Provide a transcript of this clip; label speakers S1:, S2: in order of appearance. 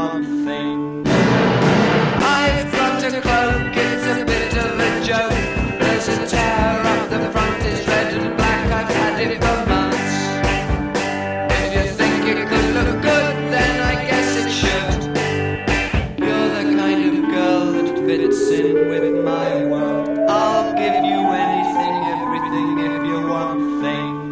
S1: one thing. I've got a cloak, it's a bit of a joke. There's a tear up the front, it's red and black, I've had it for months. If you think it could look good, then I guess it should. You're the kind of girl that fits in with my world. I'll give you anything, everything, if you're one thing.